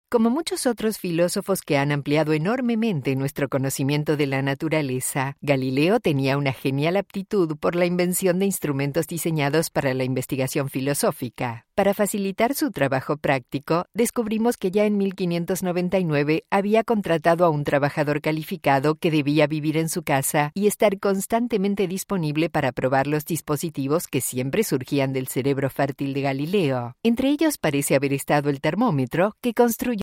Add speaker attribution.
Speaker 1: Como muchos otros filósofos que han ampliado enormemente nuestro conocimiento de la naturaleza, Galileo tenía una genial aptitud por la invención de instrumentos diseñados para la investigación filosófica. Para facilitar su trabajo práctico, descubrimos que ya en 1599 había contratado a un trabajador calificado que debía vivir en su casa y estar constantemente disponible para probar los dispositivos que siempre surgían del cerebro fértil de Galileo. Entre ellos parece haber estado el termómetro que construyó